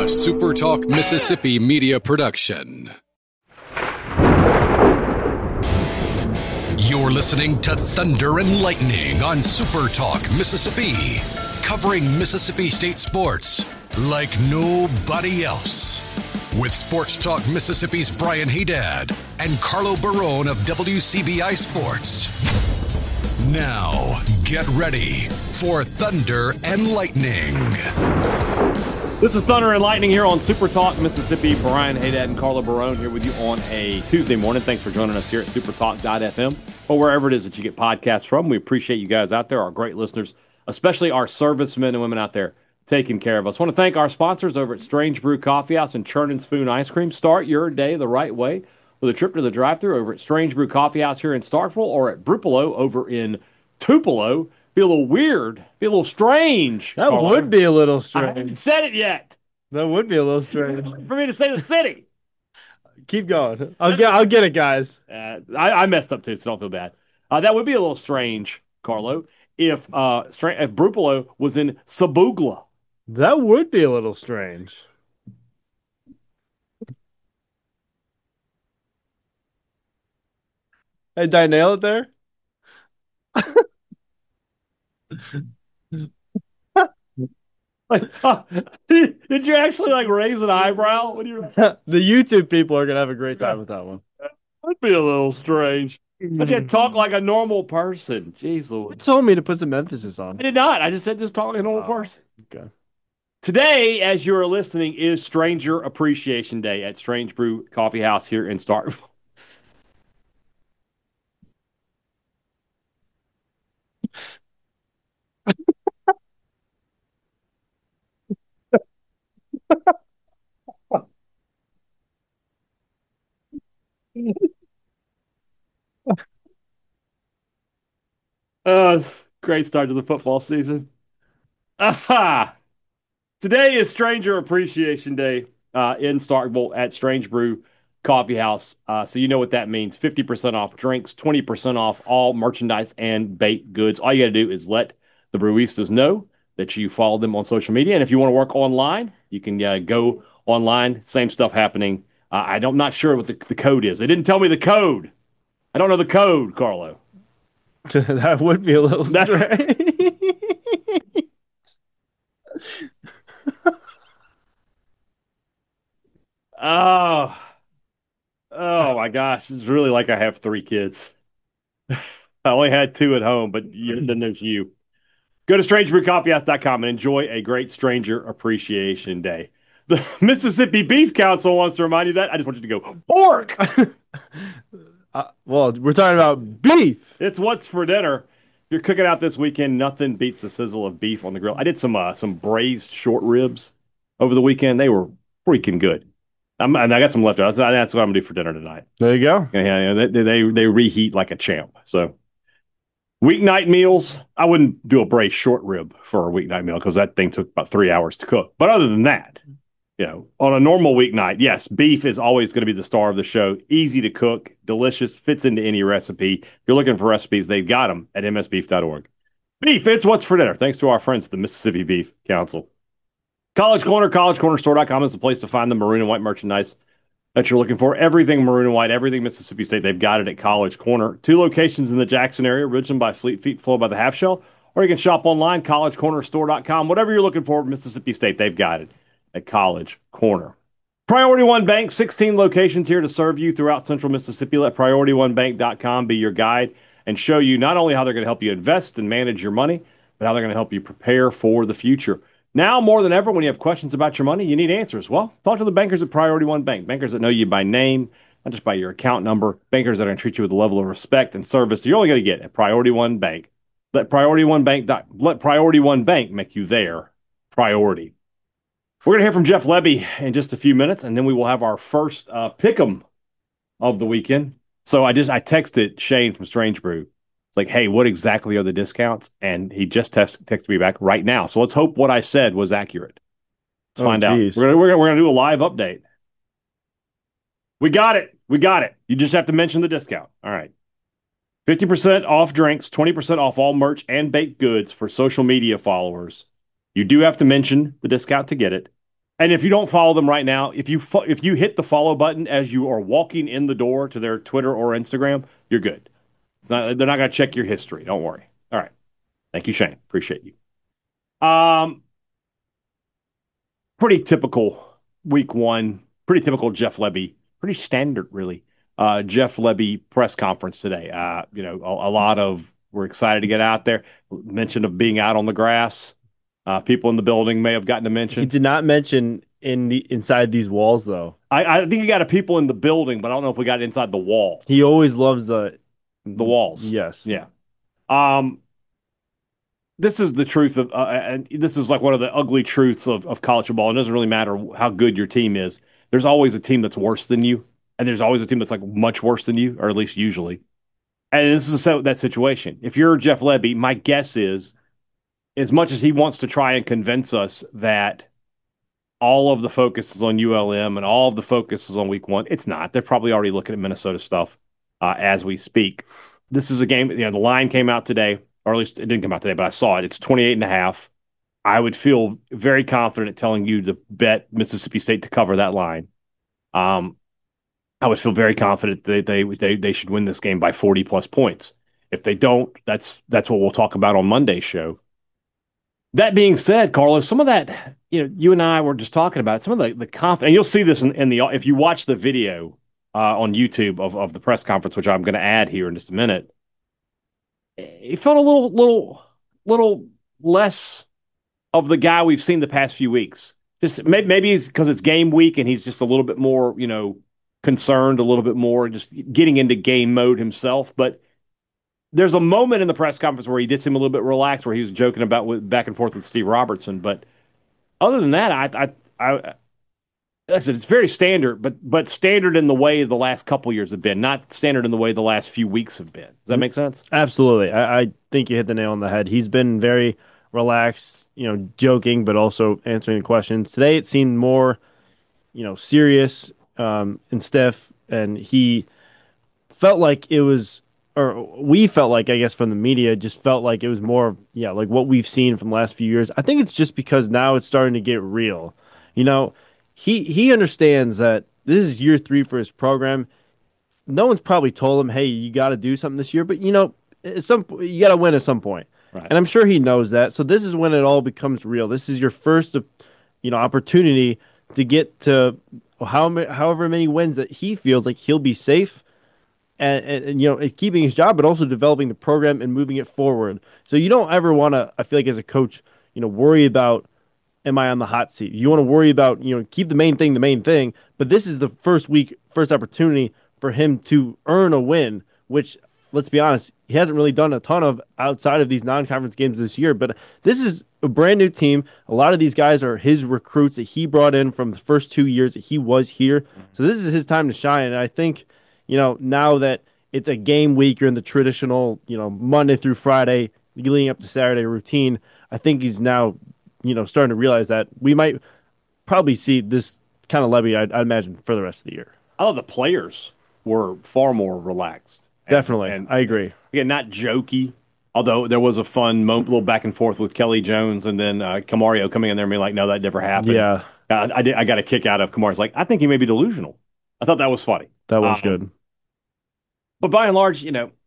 A SuperTalk Mississippi media production. You're listening to Thunder and Lightning on SuperTalk Mississippi, covering Mississippi State sports like nobody else. With Sports Talk Mississippi's Brian Haydad and Carlo Barone of WCBI Sports. Now, get ready for Thunder and Lightning. This is Thunder and Lightning here on Super Talk Mississippi. Brian Haydad and Carlo Barone here with you on a Tuesday morning. Thanks for joining us here at supertalk.fm or wherever it is that you get podcasts from. We appreciate you guys out there, our great listeners, especially our servicemen and women out there taking care of us. I want to thank our sponsors over at Strange Brew Coffee House and Churn and Spoon Ice Cream. Start your day the right way with a trip to the drive-thru over at Strange Brew Coffee House here in Starkville or at Brupolo over in Tupelo. Be a little weird, be a little strange. That would be a little I strange. haven't said it yet. That would be a little strange. For me to say the city. Keep going. I'll get it, guys. I messed up too, so don't feel bad. That would be a little strange, Carlo, if Brupolo was in Sabugla. That would be a little strange. Hey, did I nail it there? Did you actually raise an eyebrow when you? The YouTube people are gonna have a great time with that one. That'd be a little strange. But you talk like a normal person. Jeez You Louise. told me to put some emphasis on I it. did not. I just said just talk like a normal person. Okay. Today, as you're listening, is Stranger Appreciation Day at Strange Brew Coffee House here in Starkville. Great start to the football season. Aha! Today is Stranger Appreciation Day in Starkville at Strange Brew Coffee House. So you know what that means. 50% off drinks, 20% off all merchandise and baked goods. All you got to do is let the Brewistas know that you follow them on social media. And if you want to work online, you can go online. Same stuff happening. I'm not sure what the code is. They didn't tell me the code. I don't know the code, Carlo. That would be a little strange. Oh my gosh. It's really like I have 3 kids. I only had 2 at home, but then there's you. Go to strangebrewcoffeehouse.com and enjoy a great Stranger Appreciation Day. The Mississippi Beef Council wants to remind you that. I just want you to go, pork! Well, we're talking about beef. It's what's for dinner. If you're cooking out this weekend, nothing beats the sizzle of beef on the grill. I did some braised short ribs over the weekend. They were freaking good. And I got some leftovers. That's what I'm gonna do for dinner tonight. There you go. Yeah, they reheat like a champ. So weeknight meals, I wouldn't do a braised short rib for a weeknight meal because that thing took about 3 hours to cook. But other than that, on a normal weeknight, yes, beef is always going to be the star of the show. Easy to cook, delicious, fits into any recipe. If you're looking for recipes, they've got them at msbeef.org. Beef, it's what's for dinner. Thanks to our friends at the Mississippi Beef Council. College Corner, collegecornerstore.com is the place to find the maroon and white merchandise that you're looking for. Everything maroon and white, everything Mississippi State, they've got it at College Corner. 2 locations in the Jackson area, Richmond by Fleet Feet, Flow by the Half Shell, or you can shop online, collegecornerstore.com. Whatever you're looking for, Mississippi State, they've got it at College Corner. Priority One Bank, 16 locations here to serve you throughout Central Mississippi. Let PriorityOneBank.com be your guide and show you not only how they're going to help you invest and manage your money, but how they're going to help you prepare for the future. Now, more than ever, when you have questions about your money, you need answers. Well, talk to the bankers at Priority One Bank. Bankers that know you by name, not just by your account number. Bankers that are going to treat you with a level of respect and service you're only going to get at Priority One Bank. Let Priority One Bank make you their priority. We're going to hear from Jeff Lebby in just a few minutes, and then we will have our first pick'em of the weekend. So I texted Shane from Strange Brew. It's like, hey, what exactly are the discounts? And he just texted me back right now. So let's hope what I said was accurate. Let's find out. We're gonna do a live update. We got it. You just have to mention the discount. All right. 50% off drinks, 20% off all merch and baked goods for social media followers. You do have to mention the discount to get it. And if you don't follow them right now, if you hit the follow button as you are walking in the door to their Twitter or Instagram, you're good. They're not going to check your history. Don't worry. All right. Thank you, Shane. Appreciate you. Pretty typical week one. Pretty typical Jeff Lebby. Pretty standard, really. Jeff Lebby press conference today. A lot of we're excited to get out there. Mention of being out on the grass. People in the building may have gotten to mention. He did not mention inside these walls though. I think you got a people in the building, but I don't know if we got inside the wall. He always loves the walls. Yes. Yeah. This is the truth of, and this is like one of the ugly truths of college football. It doesn't really matter how good your team is. There's always a team that's worse than you, and there's always a team that's like much worse than you, or at least usually. And this is that situation. If you're Jeff Lebby, my guess is, as much as he wants to try and convince us that all of the focus is on ULM and all of the focus is on week one, it's not. They're probably already looking at Minnesota stuff as we speak. This is a game, the line came out today, or at least it didn't come out today, but I saw it. It's 28.5. I would feel very confident telling you to bet Mississippi State to cover that line. I would feel very confident that they should win this game by 40 plus points. If they don't, that's what we'll talk about on Monday's show. That being said, Carlos, some of that, you and I were just talking about some of the confidence, and you'll see this in the if you watch the video on YouTube of the press conference, which I'm going to add here in just a minute. It felt a little less of the guy we've seen the past few weeks. Just maybe it's because it's game week and he's just a little bit more, concerned, a little bit more, just getting into game mode himself. But there's a moment in the press conference where he did seem a little bit relaxed, where he was joking about back and forth with Steve Robertson. But other than that, I said it's very standard, but standard in the way the last couple years have been, not standard in the way the last few weeks have been. Does that make sense? Absolutely. I think you hit the nail on the head. He's been very relaxed, joking, but also answering the questions. Today it seemed more, serious and stiff, and he felt like it was, or we felt like, I guess, from the media, just felt like it was more, like what we've seen from the last few years. I think it's just because now it's starting to get real. He understands that this is year 3 for his program. No one's probably told him, hey, you got to do something this year, but you got to win at some point. Right. And I'm sure he knows that. So this is when it all becomes real. This is your first, opportunity to get to however many wins that he feels like he'll be safe and keeping his job, but also developing the program and moving it forward. So you don't ever want to, I feel like as a coach, worry about, am I on the hot seat? You want to worry about, keep the main thing. But this is the first opportunity for him to earn a win, which, let's be honest, he hasn't really done a ton of outside of these non-conference games this year. But this is a brand new team. A lot of these guys are his recruits that he brought in from the first 2 years that he was here. So this is his time to shine. And I think, now that it's a game week, you're in the traditional, Monday through Friday, leading up to Saturday routine, I think he's now starting to realize that we might probably see this kind of Lebby, I'd imagine, for the rest of the year. I thought the players were far more relaxed. Definitely. I agree. Again, not jokey, although there was a fun little back and forth with Kelly Jones and then Camario coming in there and being like, no, that never happened. Yeah. I got a kick out of Kamari's like, I think he may be delusional. I thought that was funny. That was good. But by and large,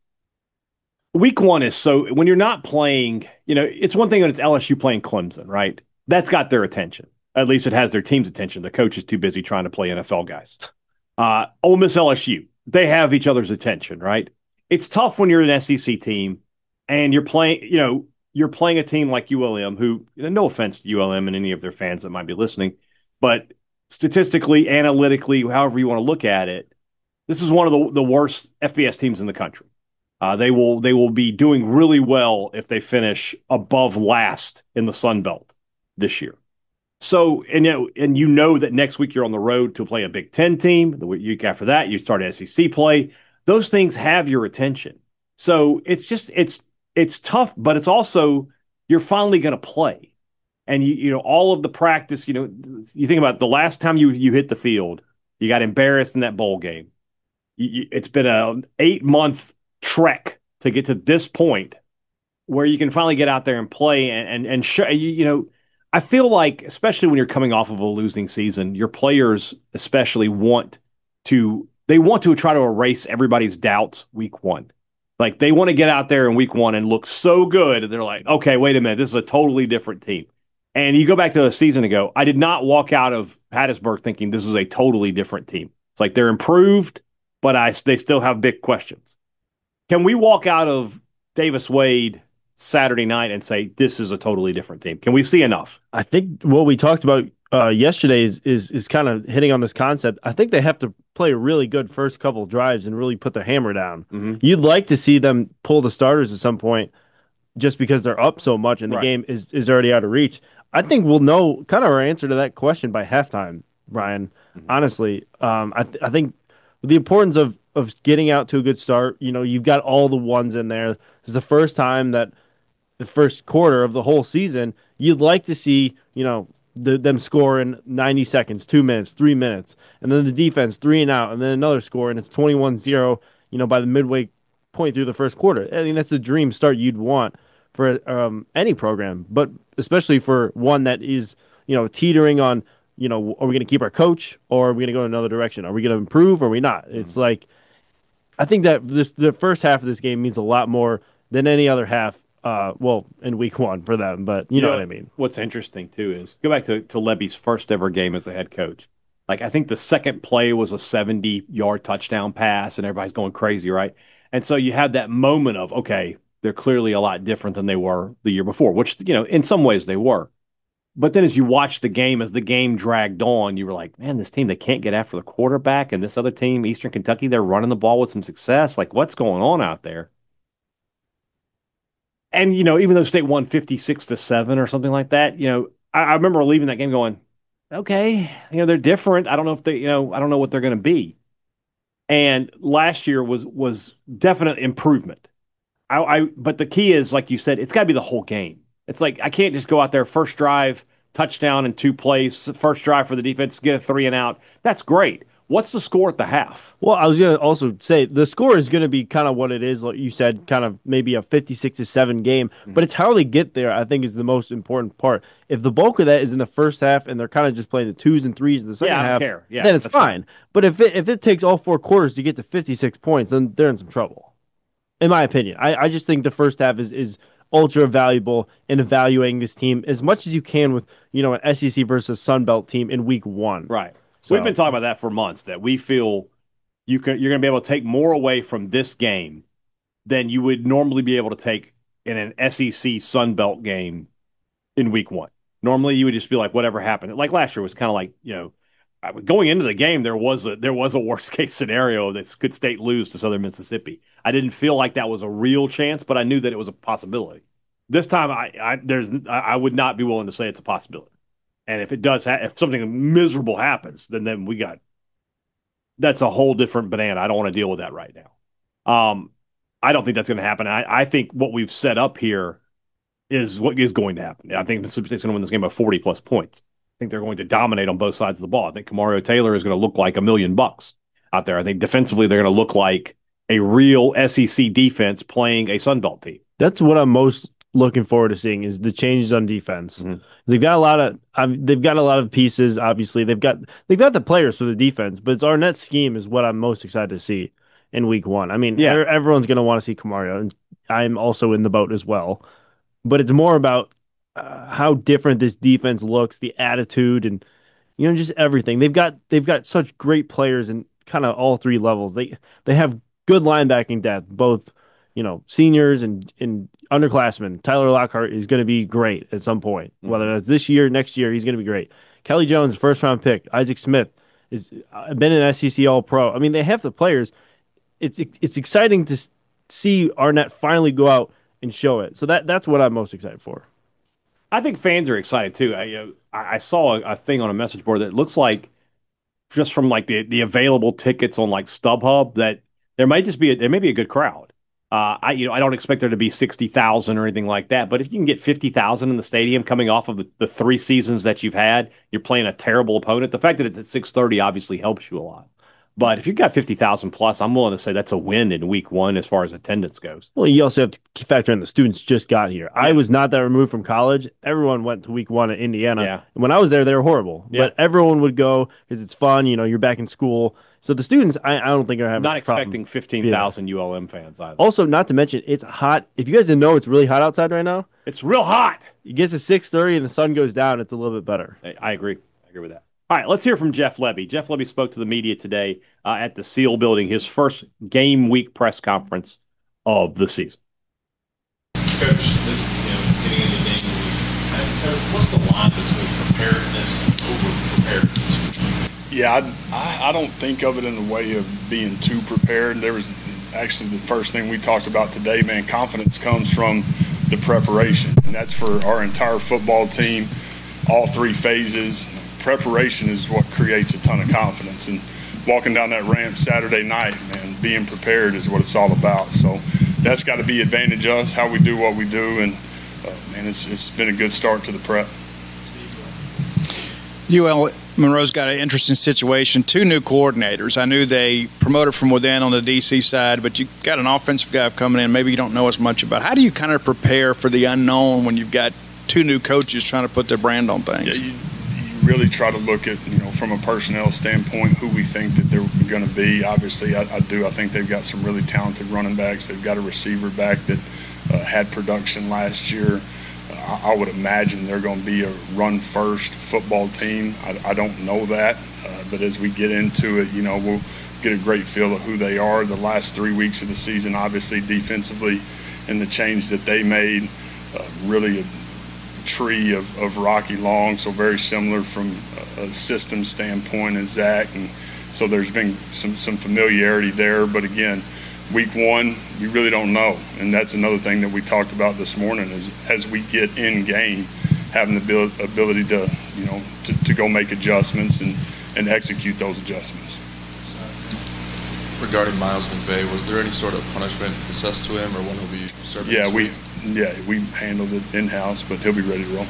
week one is so, when you're not playing, it's one thing when it's LSU playing Clemson, right? That's got their attention. At least it has their team's attention. The coach is too busy trying to play NFL guys. Ole Miss, LSU, they have each other's attention, right? It's tough when you're an SEC team and you're playing, you're playing a team like ULM, who, no offense to ULM and any of their fans that might be listening, but statistically, analytically, however you want to look at it, this is one of the worst FBS teams in the country. They will be doing really well if they finish above last in the Sun Belt this year. So, and that next week you're on the road to play a Big Ten team. The week after that, you start SEC play. Those things have your attention. So it's tough, but it's also, you're finally going to play. And all of the practice, you think about the last time you hit the field, you got embarrassed in that bowl game. It's been an 8-month trek to get to this point where you can finally get out there and play and show, I feel like, especially when you're coming off of a losing season, your players especially want to try to erase everybody's doubts week one. Like they want to get out there in week one and look so good. They're like, okay, wait a minute, this is a totally different team. And you go back to a season ago, I did not walk out of Hattiesburg thinking this is a totally different team. It's like they're improved, but they still have big questions. Can we walk out of Davis Wade Saturday night and say this is a totally different team? Can we see enough? I think what we talked about yesterday is kind of hitting on this concept. I think they have to play a really good first couple drives and really put their hammer down. Mm-hmm. You'd like to see them pull the starters at some point just because they're up so much and the game is already out of reach. I think we'll know kind of our answer to that question by halftime, Brian. Mm-hmm. Honestly, I think the importance of getting out to a good start. You know, you've got all the ones in there. It's the first time that the first quarter of the whole season, you'd like to see, them score in 90 seconds, 2 minutes, 3 minutes, and then the defense 3 and out, and then another score, and it's 21-0, by the midway point through the first quarter. I mean, that's the dream start you'd want for any program, but especially for one that is, teetering on, are we going to keep our coach or are we going to go in another direction? Are we going to improve or are we not? It's like, I think that the first half of this game means a lot more than any other half. In week one for them, but you know what I mean. What's interesting too is go back to Lebby's first ever game as a head coach. Like I think the second play was a 70-yard touchdown pass, and everybody's going crazy, right? And so you had that moment of okay, they're clearly a lot different than they were the year before, which in some ways they were. But then as you watch the game, as the game dragged on, you were like, man, this team they can't get after the quarterback, and this other team, Eastern Kentucky, they're running the ball with some success. Like what's going on out there? And, even though State won 56-7 or something like that, I remember leaving that game going, okay, they're different. I don't know if I don't know what they're going to be. And last year was definite improvement. But the key is, like you said, it's got to be the whole game. It's like, I can't just go out there first drive, touchdown in 2 plays, first drive for the defense, get a 3 and out. That's great. What's the score at the half? Well, I was going to also say the score is going to be kind of what it is, like you said, kind of maybe a 56-7 game, but it's how they get there, I think, is the most important part. If the bulk of that is in the first half and they're kind of just playing the 2s and 3s in the second half, then it's fine. But if it takes all 4 quarters to get to 56 points, then they're in some trouble, in my opinion. I just think the first half is ultra valuable in evaluating this team as much as you can with, an SEC versus Sun Belt team in week one. Right. So we've been talking about that for months, that we feel you're going to be able to take more away from this game than you would normally be able to take in an SEC Sun Belt game in week one. Normally, you would just be like, whatever happened. Like last year was kind of like, going into the game, there was a worst case scenario that could State lose to Southern Mississippi. I didn't feel like that was a real chance, but I knew that it was a possibility. This time, I would not be willing to say it's a possibility. And if it does, if something miserable happens, then that's a whole different banana. I don't want to deal with that right now. I don't think that's going to happen. I think what we've set up here is what is going to happen. I think Mississippi State's going to win this game by 40+ points. I think they're going to dominate on both sides of the ball. I think Kamario Taylor is going to look like $1 million out there. I think defensively they're going to look like a real SEC defense playing a Sun Belt team. That's what I'm most looking forward to seeing is the changes on defense. Mm-hmm. They've got a lot of pieces. Obviously, they've got the players for the defense, but it's Arnett's scheme is what I'm most excited to see in week one. I mean, everyone's going to want to see Kamario, and I'm also in the boat as well. But it's more about how different this defense looks, the attitude, and just everything. They've got such great players in kind of all 3 levels. They have good linebacking depth, both seniors and underclassmen. Tyler Lockhart is going to be great at some point, whether that's this year, next year. He's going to be great. Kelly Jones, first round pick. Isaac Smith is been an SEC All Pro. I mean, they have the players. It's exciting to see Arnett finally go out and show it. So that's what I'm most excited for. I think fans are excited too. I saw a thing on a message board that looks like just from like the available tickets on like StubHub that there may be a good crowd. I don't expect there to be 60,000 or anything like that, but if you can get 50,000 in the stadium coming off of the 3 seasons that you've had, you're playing a terrible opponent. The fact that it's at 6:30 obviously helps you a lot. But if you've got 50,000 plus, I'm willing to say that's a win in week one as far as attendance goes. Well, you also have to factor in the students just got here. I was not that removed from college. Everyone went to week one at Indiana. Yeah. And when I was there, they were horrible. Yeah. But everyone would go because it's fun. You're back in school. So the students, I don't think are having Not a problem. expecting 15,000 ULM fans either. Also, not to mention, it's hot. If you guys didn't know, it's really hot outside right now. It's real hot. It gets to 6:30 and the sun goes down. It's a little bit better. I agree. I agree with that. All right, let's hear from Jeff Lebby. Jeff Lebby spoke to the media today at the Seal Building, his first game week press conference of the season. Coach, getting into game week, what's the line between preparedness and over-preparedness? Yeah, I don't think of it in the way of being too prepared. There was actually the first thing we talked about today, man. Confidence comes from the preparation, and that's for our entire football team, all three phases. Preparation is what creates a ton of confidence, and walking down that ramp Saturday night, man, being prepared is what it's all about. So that's got to be advantage us, how we do what we do, and man, it's been a good start to the prep. UL Monroe's got an interesting situation. 2 new coordinators. I knew they promoted from within on the DC side, but you got an offensive guy coming in maybe you don't know as much about. How do you kind of prepare for the unknown when you've got 2 new coaches trying to put their brand on things? Yeah, you really try to look at, from a personnel standpoint, who we think that they're going to be. Obviously, I think they've got some really talented running backs. They've got a receiver back that had production last year. I would imagine they're going to be a run-first football team. I don't know that, but as we get into it, we'll get a great feel of who they are. The last 3 weeks of the season, obviously, defensively, and the change that they made, really a tree of Rocky Long, so very similar from a system standpoint as Zach, and so there's been some familiarity there. But again, week one, you really don't know, and that's another thing that we talked about this morning is as we get in game, having the ability to go make adjustments and execute those adjustments. Regarding Miles McVay, was there any sort of punishment assessed to him, or when he'll be serving? We handled it in-house, but he'll be ready to roll.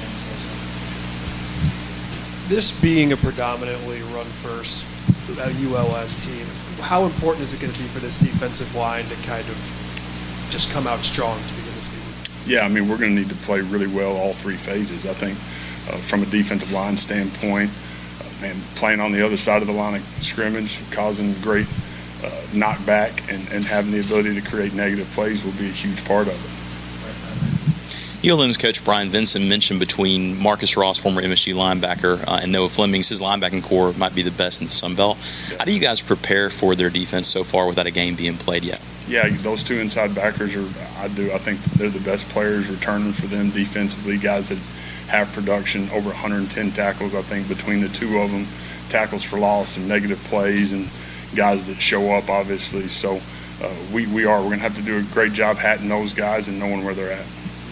This being a predominantly run-first ULM team, how important is it going to be for this defensive line to kind of just come out strong to begin the season? Yeah, we're going to need to play really well all 3 phases. I think from a defensive line standpoint, and playing on the other side of the line of scrimmage, causing great knockback and having the ability to create negative plays will be a huge part of it. ULM's coach Brian Vinson mentioned between Marcus Ross, former MSU linebacker, and Noah Fleming, his linebacking core might be the best in the Sun Belt. Yeah. How do you guys prepare for their defense so far without a game being played yet? Yeah, those 2 inside backers I think they're the best players returning for them defensively, guys that have production, over 110 tackles, I think, between the 2 of them, tackles for loss and negative plays, and guys that show up, obviously. So we're going to have to do a great job hatting those guys and knowing where they're at.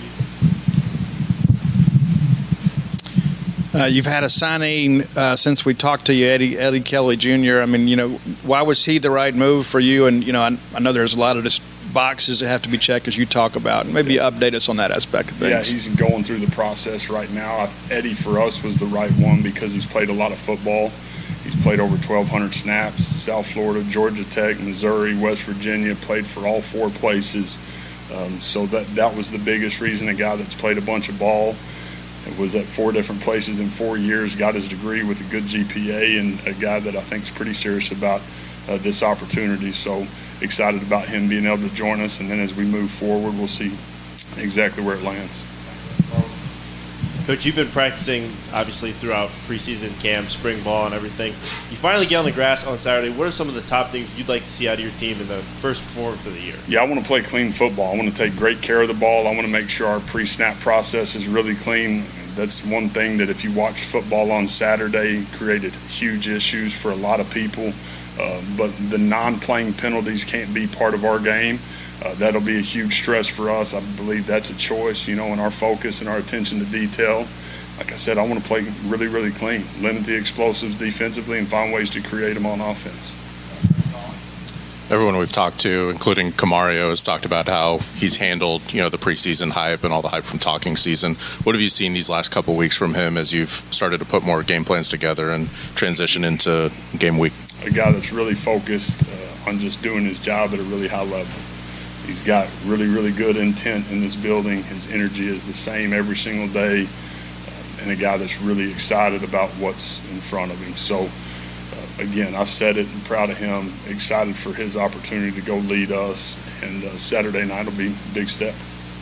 You've had a signing since we talked to you, Eddie Kelly Jr. Why was he the right move for you? And, I know there's a lot of just boxes that have to be checked as you talk about. Maybe update us on that aspect of things. Yeah, he's going through the process right now. Eddie, for us, was the right one because he's played a lot of football. He's played over 1,200 snaps, South Florida, Georgia Tech, Missouri, West Virginia, played for all 4 places. So that was the biggest reason. A guy that's played a bunch of ball, was at 4 different places in 4 years, got his degree with a good GPA, and a guy that I think is pretty serious about this opportunity. So excited about him being able to join us, and then as we move forward, we'll see exactly where it lands. Coach, you've been practicing, obviously, throughout preseason camp, spring ball, and everything. You finally get on the grass on Saturday. What are some of the top things you'd like to see out of your team in the first performance of the year? Yeah, I want to play clean football. I want to take great care of the ball. I want to make sure our pre-snap process is really clean. That's one thing that if you watched football on Saturday, created huge issues for a lot of people. But the non-playing penalties can't be part of our game. That'll be a huge stress for us. I believe that's a choice, in our focus and our attention to detail. Like I said, I want to play really, really clean, limit the explosives defensively, and find ways to create them on offense. Everyone we've talked to, including Camario, has talked about how he's handled, the preseason hype and all the hype from talking season. What have you seen these last couple of weeks from him as you've started to put more game plans together and transition into game week? a guy that's really focused on just doing his job at a really high level. He's got really, really good intent in this building. His energy is the same every single day, and a guy that's really excited about what's in front of him. So, again, I've said it and proud of him, excited for his opportunity to go lead us, and Saturday night will be a big step.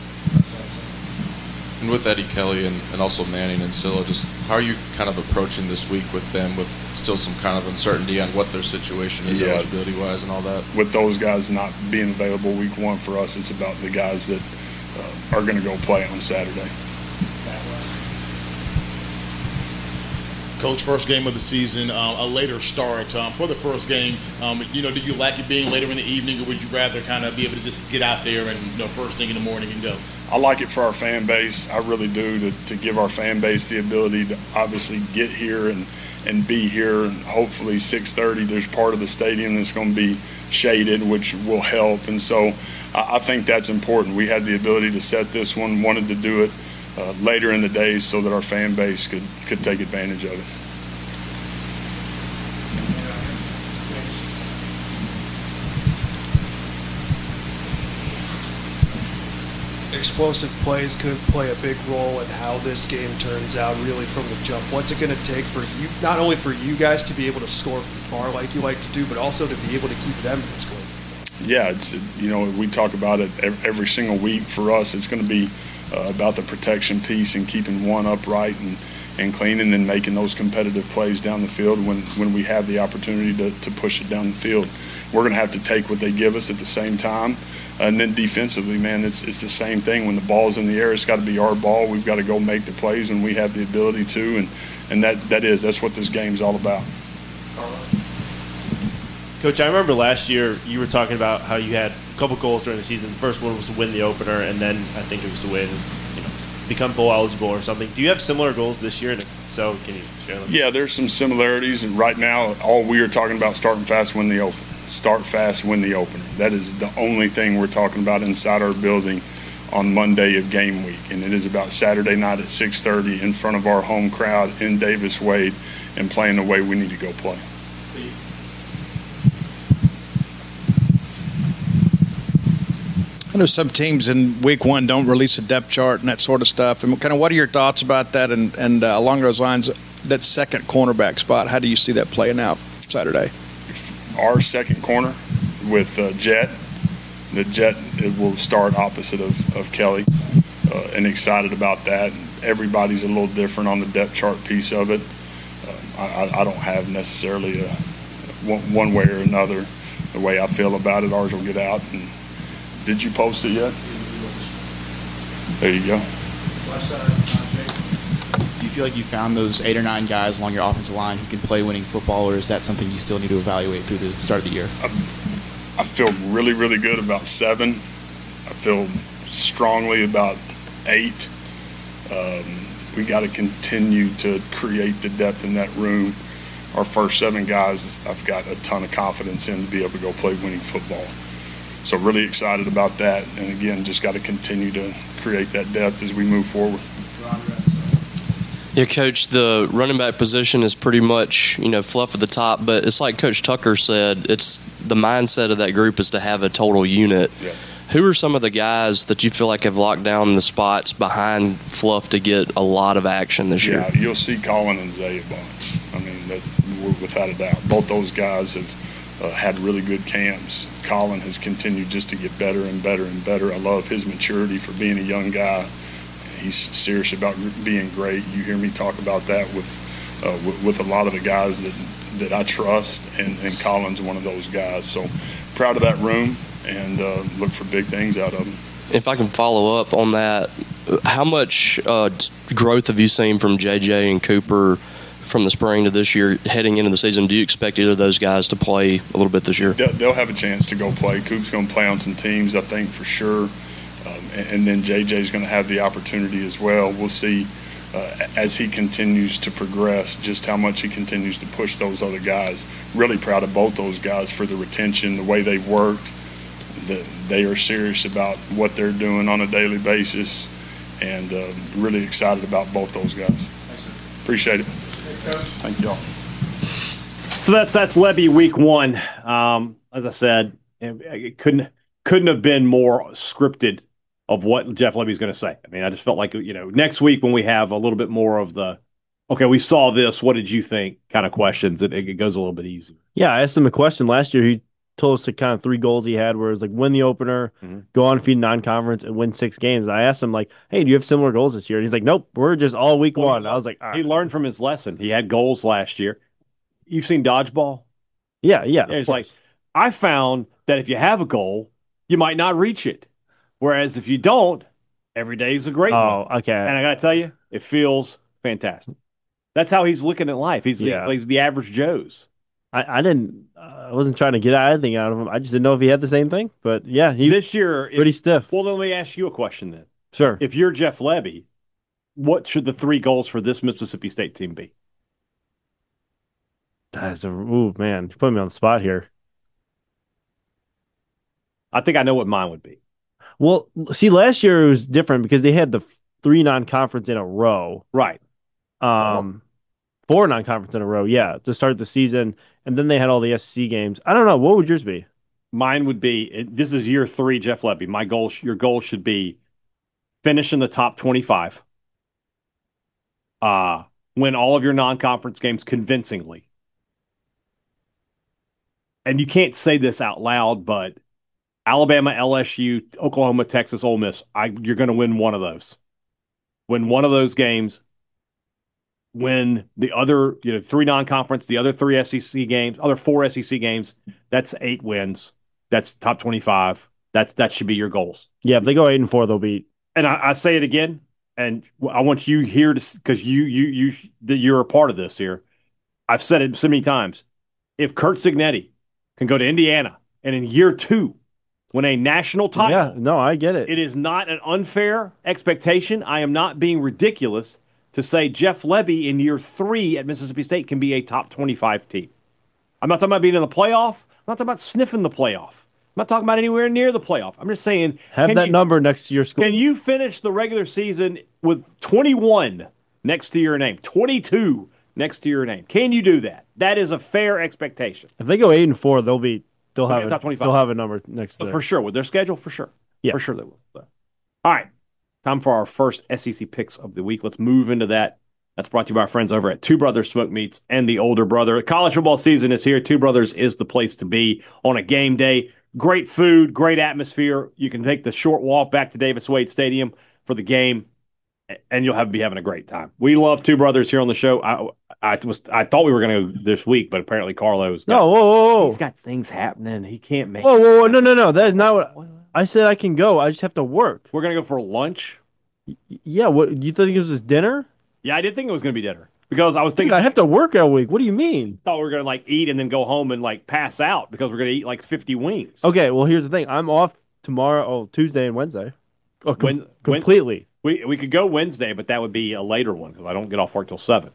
And with Eddie Kelly and also Manning and Silla, just how are you kind of approaching this week with them, with still some kind of uncertainty on what their situation is, eligibility-wise and all that? With those guys not being available week one for us, it's about the guys that are going to go play on Saturday. Coach, first game of the season, a later start. For the first game, did you like it being later in the evening, or would you rather kind of be able to just get out there and, first thing in the morning and go? I like it for our fan base. I really do, to give our fan base the ability to obviously get here and be here. And hopefully 6:30, there's part of the stadium that's going to be shaded, which will help. And so I think that's important. We had the ability to set this one, wanted to do it later in the day so that our fan base could take advantage of it. Explosive plays could play a big role in how this game turns out really from the jump. What's it going to take for you, not only for you guys to be able to score from far like you like to do, but also to be able to keep them from scoring? Yeah, it's, we talk about it every single week. For us, it's going to be about the protection piece and keeping one upright and clean, and then making those competitive plays down the field when we have the opportunity to push it down the field. We're going to have to take what they give us at the same time. And then defensively, man, it's the same thing. When the ball's in the air, it's got to be our ball. We've got to go make the plays when we have the ability to, and that's what this game's all about. Coach, I remember last year you were talking about how you had a couple goals during the season. The first one was to win the opener, and then I think it was to win, become bowl eligible or something. Do you have similar goals this year? And if so, can you share them? Yeah, there's some similarities. And right now, all we are talking about, starting fast, win the opener. Start fast, win the opener. That is the only thing we're talking about inside our building on Monday of game week. And it is about Saturday night at 6:30 in front of our home crowd in Davis Wade and playing the way we need to go play. I know some teams in week one don't release a depth chart and that sort of stuff. And kind of what are your thoughts about that? And along those lines, that second cornerback spot, how do you see that playing out Saturday? Our second corner with Jet. The Jet will start opposite of Kelly, and excited about that. Everybody's a little different on the depth chart piece of it. I don't have necessarily one way or another. The way I feel about it, ours will get out. And did you post it yet? There you go. Do you feel like you found those 8 or 9 guys along your offensive line who can play winning football, or is that something you still need to evaluate through the start of the year? I feel really, really good about 7. I feel strongly about 8. We got to continue to create the depth in that room. Our first 7 guys, I've got a ton of confidence in to be able to go play winning football. So really excited about that. And again, just got to continue to create that depth as we move forward. Yeah, Coach, the running back position is pretty much, fluff at the top, but it's like Coach Tucker said, it's the mindset of that group is to have a total unit. Yeah. Who are some of the guys that you feel like have locked down the spots behind Fluff to get a lot of action this year? Yeah, you'll see Colin and Zay a bunch. I mean, without a doubt. Both those guys have had really good camps. Colin has continued just to get better and better and better. I love his maturity for being a young guy. He's serious about being great. You hear me talk about that with a lot of the guys that I trust, and Colin's one of those guys. So proud of that room, and look for big things out of him. If I can follow up on that, how much growth have you seen from JJ and Cooper from the spring to this year heading into the season? Do you expect either of those guys to play a little bit this year? They'll have a chance to go play. Coop's going to play on some teams, I think, for sure. And then JJ's going to have the opportunity as well. We'll see as he continues to progress just how much he continues to push those other guys. Really proud of both those guys for the retention, the way they've worked. They are serious about what they're doing on a daily basis, and really excited about both those guys. Appreciate it. Thank you all. So that's Levy week one. As I said, it couldn't have been more scripted of what Jeff Lebby's going to say. I mean, I just felt like, next week when we have a little bit more of the, okay, we saw this, what did you think kind of questions, it goes a little bit easier. Yeah, I asked him a question last year. He told us the kind of 3 goals he had, where it was like win the opener, go undefeated non-conference, and win 6 games. And I asked him, like, hey, do you have similar goals this year? And he's like, nope, we're just all week one. I was like, all right. He learned from his lesson. He had goals last year. You've seen dodgeball? Yeah. It's like, I found that if you have a goal, you might not reach it. Whereas if you don't, every day is a great one. Oh, okay. And I got to tell you, it feels fantastic. That's how he's looking at life. He's the average Joe's. I wasn't trying to get anything out of him. I just didn't know if he had the same thing. But yeah, this year, pretty stiff. Well, then let me ask you a question then. Sure. If you're Jeff Lebby, what should the 3 goals for this Mississippi State team be? Ooh, man, you put me on the spot here. I think I know what mine would be. Well, see, last year it was different because they had the 3 non-conference in a row. Right. 4 non-conference in a row, yeah, to start the season. And then they had all the SEC games. I don't know. What would yours be? Mine would be, this is year 3, Jeff Lebby. Your goal should be finish in the top 25. Win all of your non-conference games convincingly. And you can't say this out loud, but Alabama, LSU, Oklahoma, Texas, Ole Miss, you're going to win one of those. Win one of those games. Win the other, 3 non-conference, the other 3 SEC games, other 4 SEC games. That's 8 wins. That's top 25. That should be your goals. Yeah, if they go 8-4, they'll beat. And I say it again, and I want you here to, because you're a part of this here. I've said it so many times. If Curt Cignetti can go to Indiana and in year 2 win a national title. Yeah, no, I get it. It is not an unfair expectation. I am not being ridiculous to say Jeff Lebby in year 3 at Mississippi State can be a top 25 team. I'm not talking about being in the playoff. I'm not talking about sniffing the playoff. I'm not talking about anywhere near the playoff. I'm just saying. Have that number next to your school. Can you finish the regular season with 21 next to your name, 22 next to your name? Can you do that? That is a fair expectation. If they go 8-4, they'll have top 25. They'll have a number next to them. For sure. With their schedule, for sure. Yeah. For sure they will. So. All right. Time for our first SEC picks of the week. Let's move into that. That's brought to you by our friends over at Two Brothers Smoke Meats and the Older Brother. College football season is here. Two Brothers is the place to be on a game day. Great food, great atmosphere. You can take the short walk back to Davis Wade Stadium for the game, and you'll be having a great time. We love Two Brothers here on the show. I thought we were going to go this week, but apparently Carlo's he's got things happening. He can't make. Whoa! No! That is not what I said. I can go. I just have to work. We're going to go for lunch. Yeah. What you think it was dinner? Yeah, I did think it was going to be dinner because I was thinking I have to work all week. What do you mean? I thought we were going to eat and then go home and pass out because we're going to eat 50 wings. Okay. Well, here's the thing. I'm off tomorrow, Tuesday and Wednesday. Completely. We could go Wednesday, but that would be a later one because I don't get off work till 7.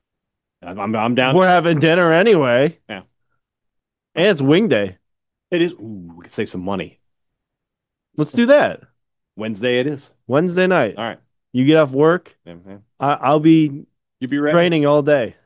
I'm down. We're having dinner anyway. Yeah. And it's wing day. It is. Ooh, we could save some money. Let's do that. Wednesday it is. Wednesday night. All right. You get off work. Mm-hmm. I'll be. You be ready. Training all day.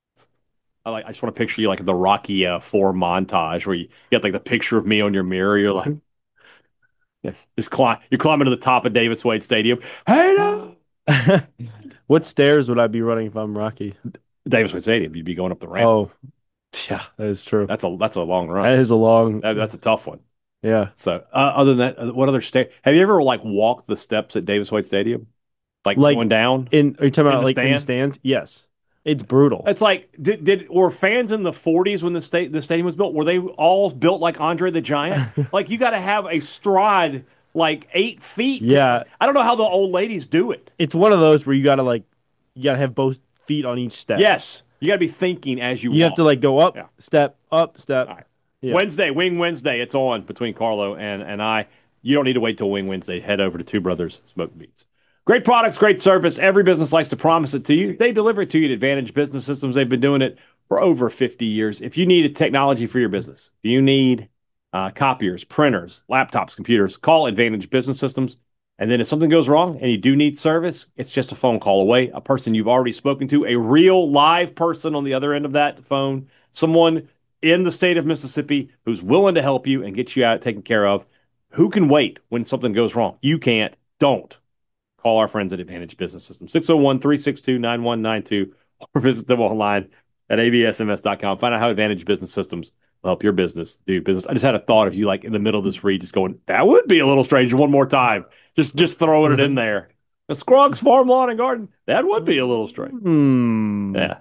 I just want to picture you the Rocky 4 montage where you get the picture of me on your mirror. You're like, yeah, you're climbing to the top of Davis Wade Stadium. Hey, no. What stairs would I be running if I'm Rocky? Davis Wade Stadium. You'd be going up the ramp. Oh, yeah, that is true. That's a long run. That is a long. That's a tough one. Yeah. So other than that, what other stairs? Have you ever walked the steps at Davis Wade Stadium? Going down? Are you talking about in the stands? Yes. It's brutal. It's were fans in the 40s when the stadium was built? Were they all built like Andre the Giant? You got to have a stride 8 feet. Yeah. I don't know how the old ladies do it. It's one of those where you got to have both feet on each step. Yes. You got to be thinking as you walk. You have to go up, step, up, step. All right. Yeah. Wednesday, Wing Wednesday. It's on between Carlo and I. You don't need to wait till Wing Wednesday. Head over to Two Brothers Smoke Meats. Great products, great service. Every business likes to promise it to you. They deliver it to you at Advantage Business Systems. They've been doing it for over 50 years. If you need a technology for your business, if you need copiers, printers, laptops, computers, call Advantage Business Systems And then if something goes wrong and you do need service, it's just a phone call away. A person you've already spoken to, a real live person on the other end of that phone, someone in the state of Mississippi who's willing to help you and get you out taken care of. Who can wait when something goes wrong? You can't. Don't. Call our friends at Advantage Business Systems, 601-362-9192, or visit them online at absms.com. Find out how Advantage Business Systems will help your business do business. I just had a thought of you like in the middle of this read, just going, that would be a little strange one more time. Just throwing it in there. The Scruggs Farm Lawn and Garden, that would be a little strange. Yeah.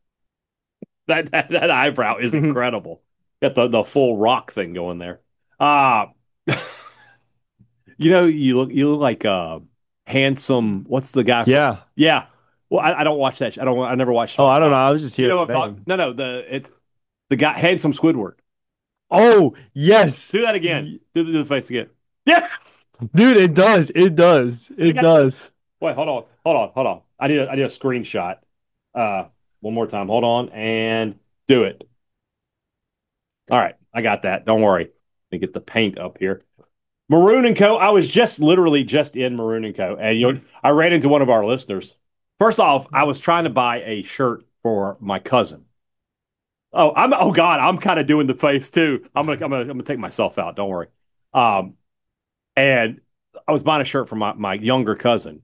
That eyebrow is incredible. Got the full rock thing going there. You look like Handsome. What's the guy? Yeah. Well, I don't watch that. I never watched. Oh, I don't know. I was just here. No. The guy, Handsome Squidward. Oh yes. Do that again. Do the face again. Yeah, dude. It does. It does. Wait, hold on. I need a screenshot. One more time. Hold on and do it. All right, I got that. Don't worry. Let me get the paint up here. Maroon & Co. I was literally just in Maroon & Co. And I ran into one of our listeners. First off, I was trying to buy a shirt for my cousin. Oh God, I'm kind of doing the face too. I'm gonna take myself out. Don't worry. And I was buying a shirt for my younger cousin,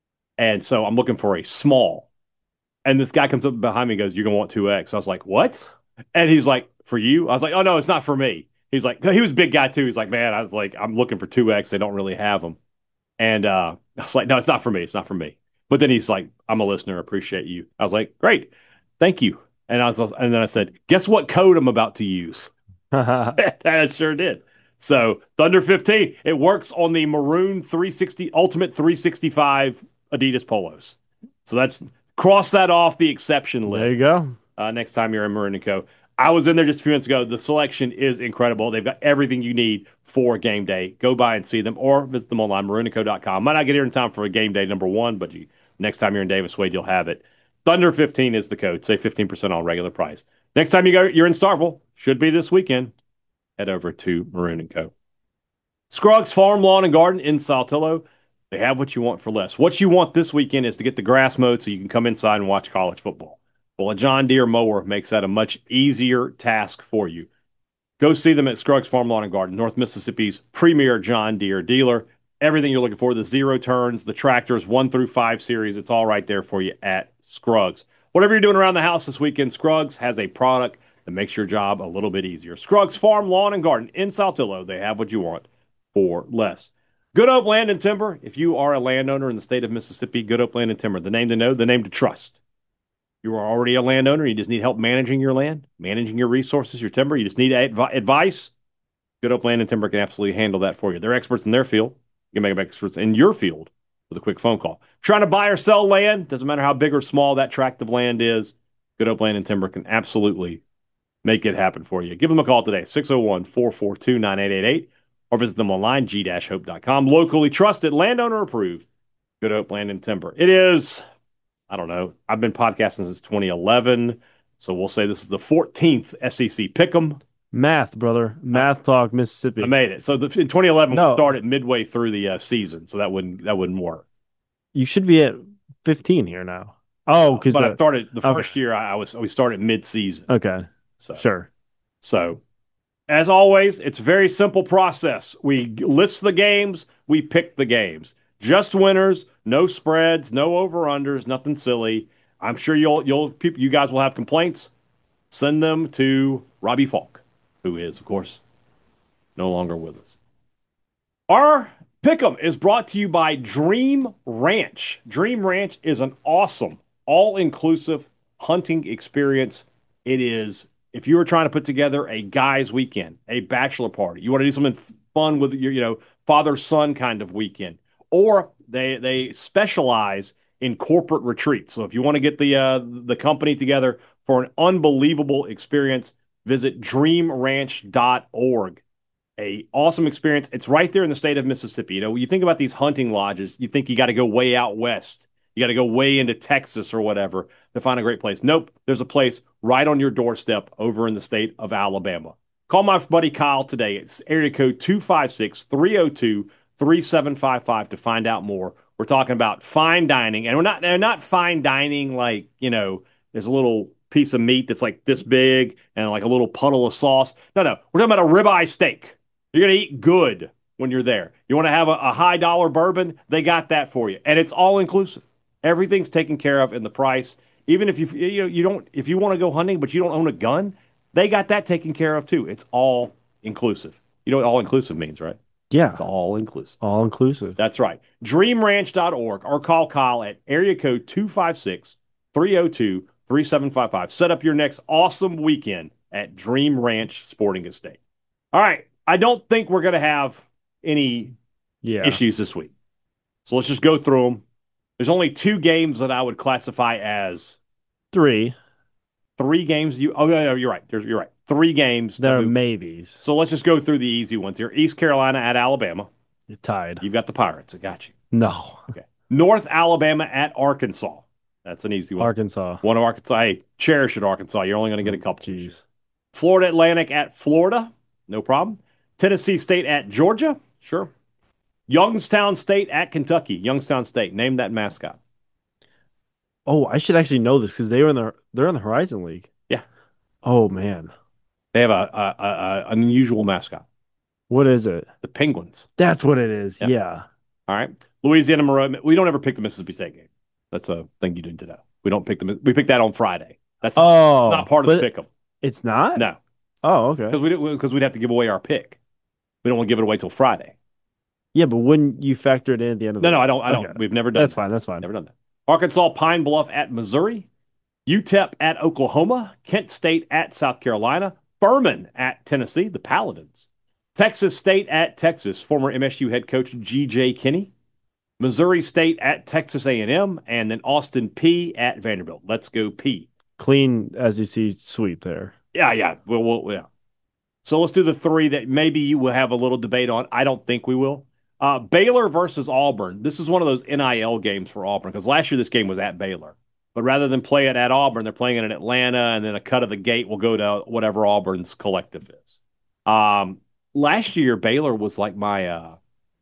and so I'm looking for a small. And this guy comes up behind me and goes, "You're gonna want 2X." I was like, "What?" And he's like, "For you?" I was like, "Oh no, it's not for me." He's like, he was a big guy too. He's like, "Man," I was like, "I'm looking for 2X. They don't really have them." And I was like, "No, it's not for me. It's not for me." But then he's like, "I'm a listener. Appreciate you." I was like, "Great, thank you." And then I said, "Guess what code I'm about to use?" And I sure did. So Thunder 15, it works on the Maroon 360 Ultimate 365 Adidas polos. So that's cross that off the exception list. There you go. Next time you're in Maroon & Co. I was in there just a few minutes ago. The selection is incredible. They've got everything you need for game day. Go by and see them or visit them online, maroonandco.com. Might not get here in time for a game day number one, but next time you're in Davis Wade, you'll have it. Thunder 15 is the code. Save 15% on regular price. Next time you're in Starkville, should be this weekend, head over to Maroon & Co. Scruggs Farm Lawn and Garden in Saltillo. They have what you want for less. What you want this weekend is to get the grass mowed so you can come inside and watch college football. Well, a John Deere mower makes that a much easier task for you. Go see them at Scruggs Farm Lawn and Garden, North Mississippi's premier John Deere dealer. Everything you're looking for, the zero turns, the tractors, 1 through 5 series, it's all right there for you at Scruggs. Whatever you're doing around the house this weekend, Scruggs has a product that makes your job a little bit easier. Scruggs Farm Lawn and Garden in Saltillo. They have what you want for less. Good Hope Land and Timber. If you are a landowner in the state of Mississippi, Good Hope Land and Timber, the name to know, the name to trust. You are already a landowner. You just need help managing your land, managing your resources, your timber. You just need advice. Good Hope Land and Timber can absolutely handle that for you. They're experts in their field. You can make them experts in your field with a quick phone call. Trying to buy or sell land, doesn't matter how big or small that tract of land is, Good Hope Land and Timber can absolutely make it happen for you. Give them a call today, 601-442-9888, or visit them online, g-hope.com. Locally trusted, landowner approved, Good Hope Land and Timber. It is... I don't know. I've been podcasting since 2011, so we'll say this is the 14th SEC Pick'em. Math, brother. Math talk, Mississippi. I made it. So in 2011, we started midway through the season, so that wouldn't work. You should be at 15 here now. Oh, because I started the first year. We started mid-season. Okay, sure. So, as always, it's a very simple process. We list the games. We pick the games. Just winners, no spreads, no over-unders, nothing silly. I'm sure you guys will have complaints. Send them to Robbie Falk, who is, of course, no longer with us. Our Pick'em is brought to you by Dream Ranch. Dream Ranch is an awesome, all-inclusive hunting experience. It is, if you were trying to put together a guy's weekend, a bachelor party, you want to do something fun with your, father-son kind of weekend. Or they specialize in corporate retreats. So if you want to get the company together for an unbelievable experience, visit dreamranch.org. A awesome experience. It's right there in the state of Mississippi. When you think about these hunting lodges, you think you got to go way out west. You got to go way into Texas or whatever to find a great place. Nope. There's a place right on your doorstep over in the state of Alabama. Call my buddy Kyle today. It's area code 256-302-3600. 3755 to find out more. We're talking about fine dining, and they're not fine dining like, there's a little piece of meat that's like this big and like a little puddle of sauce. No. We're talking about a ribeye steak. You're going to eat good when you're there. You want to have a high dollar bourbon? They got that for you. And it's all inclusive. Everything's taken care of in the price. Even if if you want to go hunting but you don't own a gun, they got that taken care of too. It's all inclusive. You know what all inclusive means, right? Yeah. It's all inclusive. All inclusive. That's right. DreamRanch.org or call Kyle at area code 256-302-3755. Set up your next awesome weekend at Dream Ranch Sporting Estate. All right. I don't think we're going to have any issues this week. So let's just go through them. There's only 2 games that I would classify as 3 games. No, you're right. You're right. 3 games. There are maybes. So let's just go through the easy ones here. East Carolina at Alabama. You're tied. You've got the Pirates. I got you. No. Okay. North Alabama at Arkansas. That's an easy one. Arkansas. One of Arkansas. Hey, cherish it, Arkansas. You're only going to get a couple. Jeez. Florida Atlantic at Florida. No problem. Tennessee State at Georgia. Sure. Youngstown State at Kentucky. Youngstown State. Name that mascot. Oh, I should actually know this because they're in the Horizon League. Yeah. Oh man. They have an unusual mascot. What is it? The Penguins. That's what it is. Yep. Yeah. All right. Louisiana Monroe. We don't ever pick the Mississippi State game. That's a thing you need to know. We don't pick We pick that on Friday. That's not part of the pick 'em. It's not? No. Oh, okay. Because we'd have to give away our pick. We don't want to give it away till Friday. Yeah, but when you factor it in at the end of the No, I don't. Okay. We've never done That's fine. That's fine. Never done that. Arkansas Pine Bluff at Missouri. UTEP at Oklahoma. Kent State at South Carolina. Furman at Tennessee, the Paladins. Texas State at Texas, former MSU head coach G.J. Kinney. Missouri State at Texas A&M, and then Austin Peay at Vanderbilt. Let's go Peay. Clean SEC sweep there. Yeah. Yeah. So let's do the 3 that maybe you will have a little debate on. I don't think we will. Baylor versus Auburn. This is one of those NIL games for Auburn because last year this game was at Baylor. But rather than play it at Auburn, they're playing it in Atlanta, and then a cut of the gate will go to whatever Auburn's collective is. Last year, Baylor was like my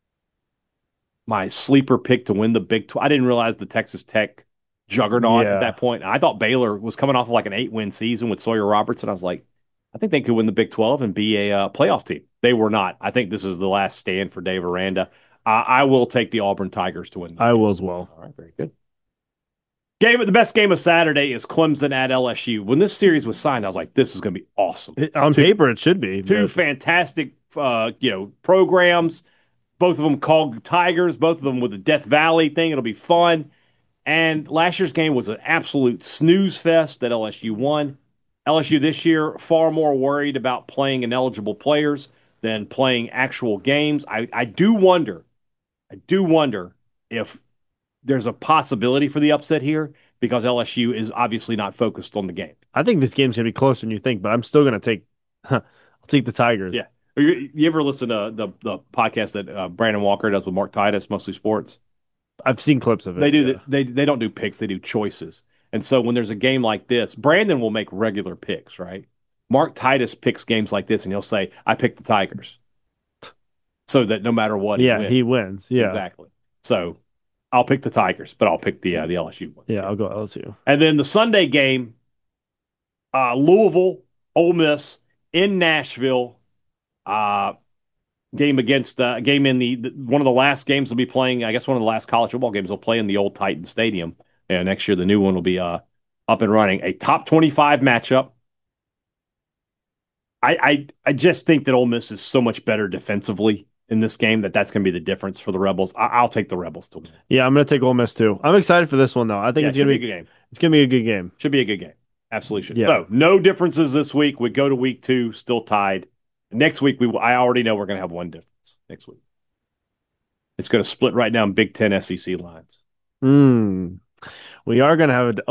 sleeper pick to win the Big 12. I didn't realize the Texas Tech juggernaut at that point. I thought Baylor was coming off of like an 8-win season with Sawyer Robertson. I was like, I think they could win the Big 12 and be a playoff team. They were not. I think this is the last stand for Dave Aranda. I will take the Auburn Tigers to win. I will as well. All right, very good. The best game of Saturday is Clemson at LSU. When this series was signed, I was like, this is going to be awesome. On paper, it should be. 2 fantastic programs. Both of them called Tigers, both of them with the Death Valley thing. It'll be fun. And last year's game was an absolute snooze fest that LSU won. LSU this year far more worried about playing ineligible players than playing actual games. I do wonder if there's a possibility for the upset here because LSU is obviously not focused on the game. I think this game's going to be closer than you think, but I'm still going to I'll take the Tigers. Yeah. You ever listen to the podcast that Brandon Walker does with Mark Titus, Mostly Sports? I've seen clips of it. They don't do picks, they do choices. And so when there's a game like this, Brandon will make regular picks, right? Mark Titus picks games like this, and he'll say, I picked the Tigers. So that no matter what, he wins. Yeah. Exactly. So I'll pick the Tigers, but I'll pick the LSU one. Yeah, I'll go LSU. And then the Sunday game, Louisville, Ole Miss in Nashville. Game against game in the one of the last games they'll be playing. I guess one of the last college football games they'll play in the old Titan Stadium. And next year the new one will be up and running. A top 25 matchup. I just think that Ole Miss is so much better defensively in this game that's going to be the difference for the Rebels. I'll take the Rebels to win. Yeah, I'm going to take Ole Miss too. I'm excited for this one though. I think it's going to be a good game. It's going to be a good game. Should be a good game. Absolutely should. Yeah. So no differences this week. We go to week 2 still tied. Next week I already know we're going to have one difference next week. It's going to split right down Big Ten SEC lines. We are going to have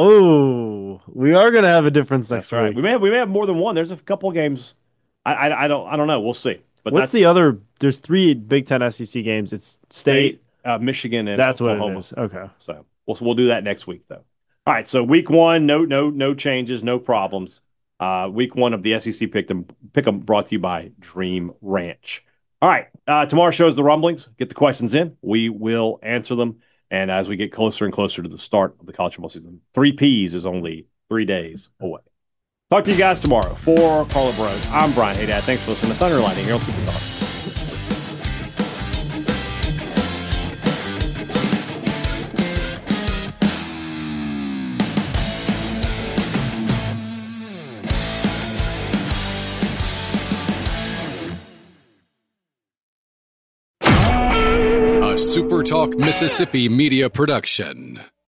a difference next week. We may have more than one. There's a couple of games. I don't know. We'll see. But what's the other? There's 3 Big Ten SEC games. It's State, Michigan, and that's Oklahoma. What it is. Okay. So we'll do that next week though. All right. So week 1, no changes, no problems. Week 1 of the SEC Pick'em brought to you by Dream Ranch. All right. Tomorrow's show is the rumblings. Get the questions in. We will answer them. And as we get closer and closer to the start of the college football season, 3 Ps is only 3 days away. Talk to you guys tomorrow. For Carla Bros, I'm Brian Haydad. Thanks for listening to Thunder Lightning here on Super Talk. Super Talk Mississippi Media Production.